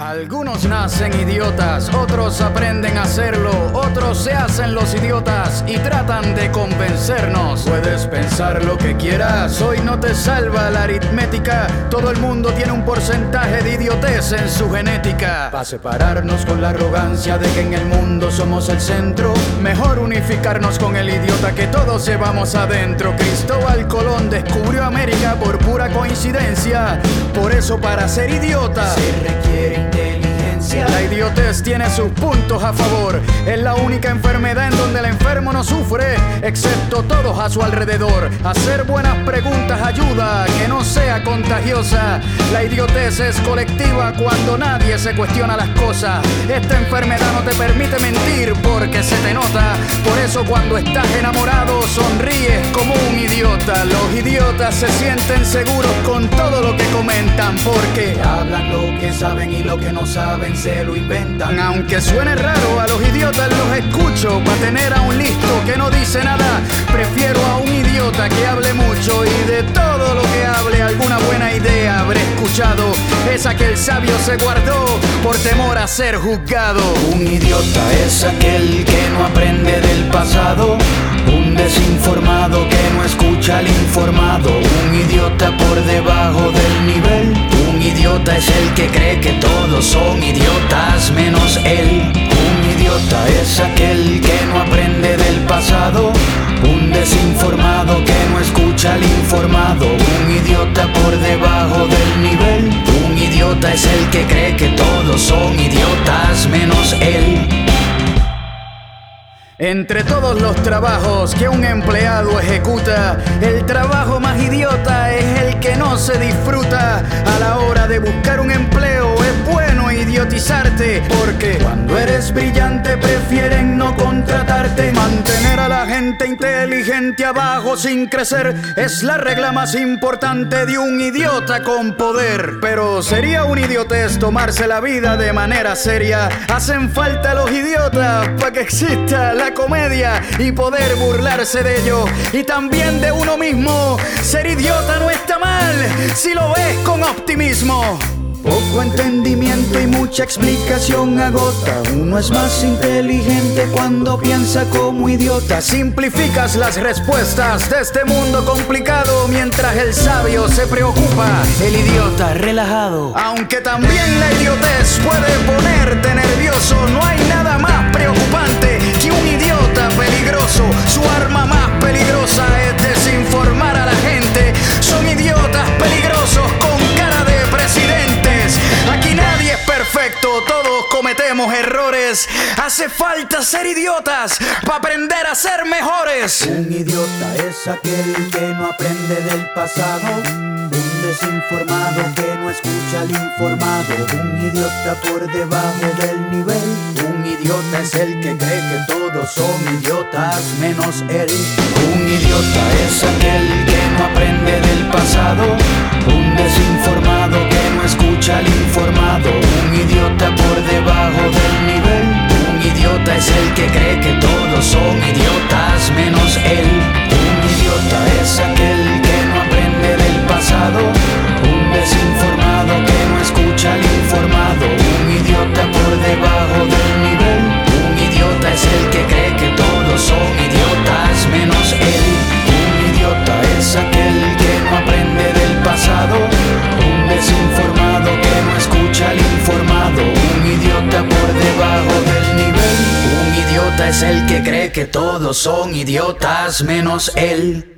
Algunos nacen idiotas, otros aprenden a hacerlo, otros se hacen los idiotas y tratan de convencernos. Puedes pensar lo que quieras, hoy no te salva la aritmética. Todo el mundo tiene un porcentaje de idiotez en su genética. Para separarnos con la arrogancia de que en el mundo somos el centro, mejor unificarnos con el idiota que todos llevamos adentro. Cristóbal Colón descubrió América por pura coincidencia. Por eso para ser idiota se requiere inteligencia. La idiotez tiene sus puntos a favor. Es la única enfermedad en donde el enfermo no sufre, excepto todos a su alrededor. Hacer buenas preguntas ayuda a que no sea contagiosa. La idiotez es colectiva cuando nadie se cuestiona las cosas. Esta enfermedad no te permite mentir porque se te nota. Por eso cuando estás enamorado sonríes como un idiota. Los idiotas se sienten seguros con todo lo que comentan porque hablan lo que saben y lo que no saben se lo inventan. Aunque suene raro, a los idiotas los escucho. Pa' tener a un listo que no dice nada, prefiero a un idiota que hable mucho y de todo lo que hable alguna buena idea habré escuchado. Esa que el sabio se guardó por temor a ser juzgado. Un idiota es aquel que no aprende del pasado, un desinformado que no escucha al informado, un idiota por debajo del nivel. Un idiota es el que cree que todos son idiotas menos él. Un idiota es aquel que no aprende del pasado, un desinformado que no escucha al informado, un idiota por debajo del nivel. Un idiota es el que cree que todos son idiotas menos él. Entre todos los trabajos que un empleado ejecuta, el trabajo más idiota es el que no se disfruta. A la hora de buscar un empleo es bueno idiotizarte, porque cuando eres brillante prefieren no contratarte. Mantener a la gente inteligente abajo sin crecer es la regla más importante de un idiota con poder. Pero sería un idiotez tomarse la vida de manera seria. Hacen falta los idiotas para que exista la comedia y poder burlarse de ello y también de uno mismo. Ser idiota no está mal si lo ves con optimismo. Poco entendimiento y mucha explicación agota. Uno es más inteligente cuando piensa como idiota. Simplificas las respuestas de este mundo complicado mientras el sabio se preocupa, el idiota relajado. Aunque también la idiotez puede ponerte nervioso, no hay nada más preocupante que un idiota peligroso. Su arma más peligrosa es desinformar a la gente. Son idiotas peligrosos con cara de presidentes. Aquí nadie es perfecto, todos cometemos errores. Hace falta ser idiotas para aprender a ser mejores. Un idiota es aquel que no aprende del pasado, un desinformado que no escucha al informado, un idiota por debajo del nivel. Un idiota es el que cree que todos son idiotas menos él. Un idiota es aquel que no aprende del pasado, un desinformado que no escucha al informado, un idiota por debajo del nivel. Un idiota es el que cree que todos son idiotas menos él. Un idiota es aquel que no aprende del pasado, un desinformado que no escucha al informado, un idiota por debajo del nivel. Un idiota es el que cree que todos son idiotas menos él. Un idiota es aquel que no aprende del pasado, un desinformado que no escucha al informado, un idiota por debajo del nivel. Un idiota es el que cree que todos son idiotas menos él.